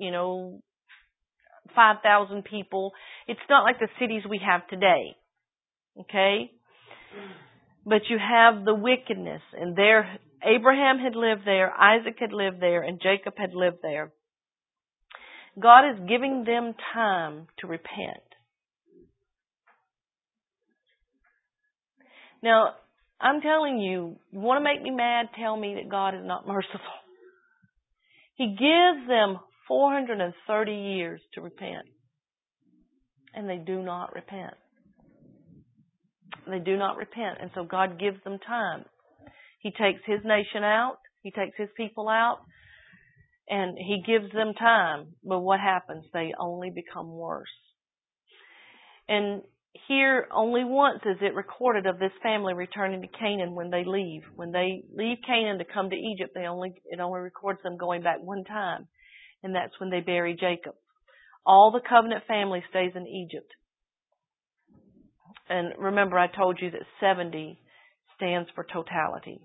5,000 people. It's not like the cities we have today. Okay? But you have the wickedness, and Abraham had lived there, Isaac had lived there, and Jacob had lived there. God is giving them time to repent. Now, I'm telling you, you want to make me mad, tell me that God is not merciful. He gives them 430 years to repent. And they do not repent. They do not repent. And so God gives them time. He takes his nation out. He takes his people out. And he gives them time. But what happens? They only become worse. And here, only once is it recorded of this family returning to Canaan when they leave. When they leave Canaan to come to Egypt, it only records them going back one time. And that's when they bury Jacob. All the covenant family stays in Egypt. And remember, I told you that 70 stands for totality.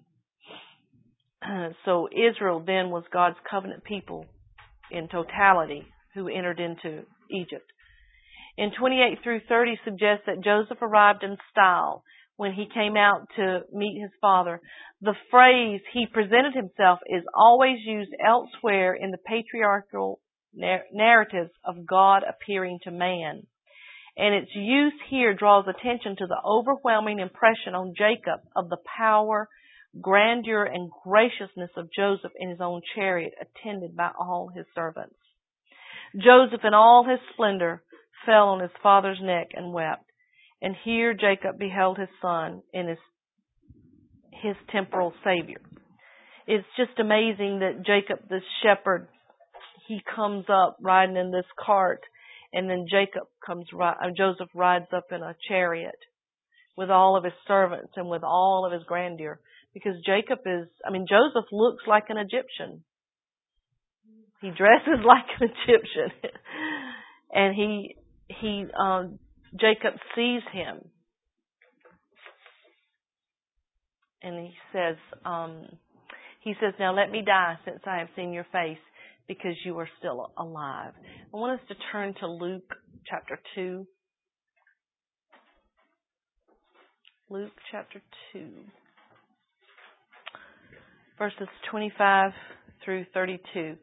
So Israel then was God's covenant people in totality who entered into Egypt. In 28 through 30 suggests that Joseph arrived in style when he came out to meet his father. The phrase he presented himself is always used elsewhere in the patriarchal narratives of God appearing to man. And its use here draws attention to the overwhelming impression on Jacob of the power, grandeur, and graciousness of Joseph in his own chariot, attended by all his servants. Joseph in all his splendor fell on his father's neck and wept. And here Jacob beheld his son in his temporal Savior. It's just amazing that Jacob, this shepherd, he comes up riding in this cart, and then Joseph rides up in a chariot with all of his servants and with all of his grandeur. Because Joseph looks like an Egyptian. He dresses like an Egyptian. And Jacob sees him. And he says, now let me die since I have seen your face, because you are still alive. I want us to turn to Luke chapter 2. Luke chapter 2. Verses 25 through 32.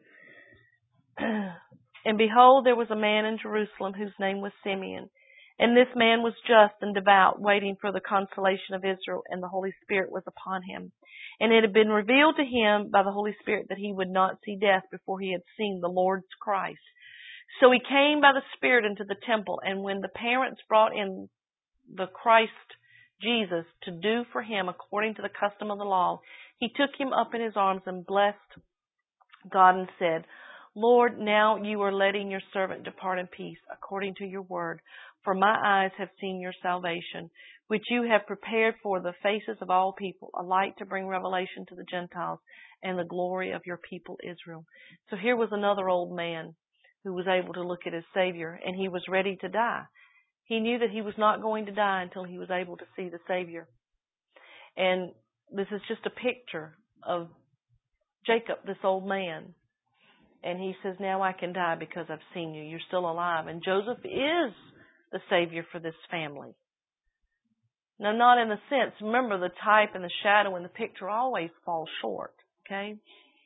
And behold, there was a man in Jerusalem whose name was Simeon. And this man was just and devout, waiting for the consolation of Israel, and the Holy Spirit was upon him. And it had been revealed to him by the Holy Spirit that he would not see death before he had seen the Lord's Christ. So he came by the Spirit into the temple, and when the parents brought in the Christ Jesus to do for him according to the custom of the law, he took him up in his arms and blessed God and said, Lord, now you are letting your servant depart in peace according to your word, for my eyes have seen your salvation, which you have prepared for the faces of all people, a light to bring revelation to the Gentiles and the glory of your people Israel. So here was another old man who was able to look at his Savior, and he was ready to die. He knew that he was not going to die until he was able to see the Savior. And this is just a picture of Jacob, this old man. And he says, now I can die because I've seen you. You're still alive. And Joseph is the Savior for this family. Now, not in the sense, remember the type and the shadow and the picture always fall short. Okay?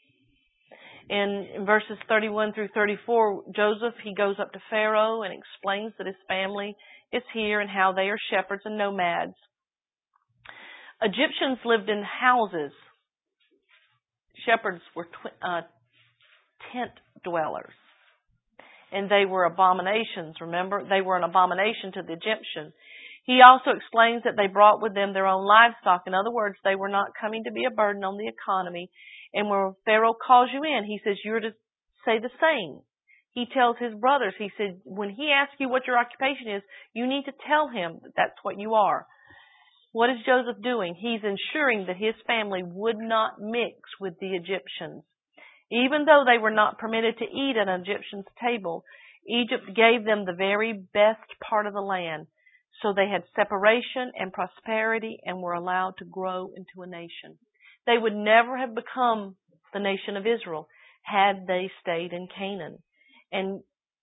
In verses 31 through 34, Joseph, he goes up to Pharaoh and explains that his family is here and how they are shepherds and nomads. Egyptians lived in houses. Shepherds were tent dwellers. And they were abominations, remember? They were an abomination to the Egyptians. He also explains that they brought with them their own livestock. In other words, they were not coming to be a burden on the economy. And when Pharaoh calls you in, he says you're to say the same. He tells his brothers, he said, when he asks you what your occupation is, you need to tell him that that's what you are. What is Joseph doing? He's ensuring that his family would not mix with the Egyptians. Even though they were not permitted to eat at an Egyptian's table, Egypt gave them the very best part of the land. So they had separation and prosperity and were allowed to grow into a nation. They would never have become the nation of Israel had they stayed in Canaan. And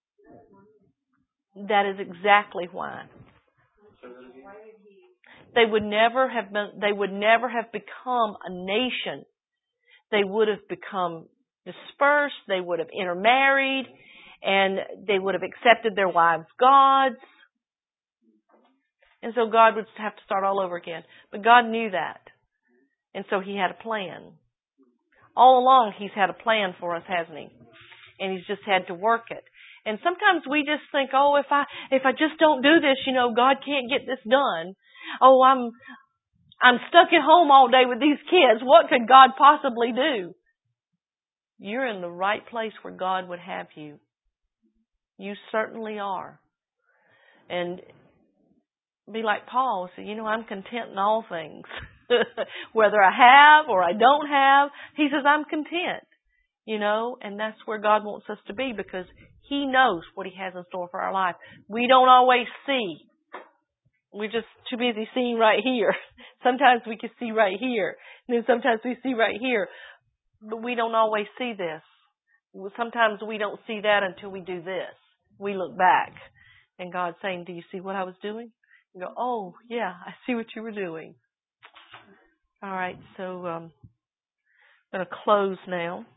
that is exactly why. They would never have become a nation. They would have become dispersed, they would have intermarried, and they would have accepted their wives' gods. And so God would have to start all over again. But God knew that. And so He had a plan. All along He's had a plan for us, hasn't He? And He's just had to work it. And sometimes we just think, oh, if I just don't do this, God can't get this done. Oh, I'm stuck at home all day with these kids. What could God possibly do? You're in the right place where God would have you. You certainly are. And be like Paul, say, I'm content in all things. Whether I have or I don't have, he says, I'm content. And that's where God wants us to be, because He knows what He has in store for our life. We don't always see. We're just too busy seeing right here. Sometimes we can see right here. And then sometimes we see right here. But we don't always see this. Sometimes we don't see that until we do this. We look back. And God's saying, do you see what I was doing? You go, oh, yeah, I see what you were doing. All right, so I'm going to close now.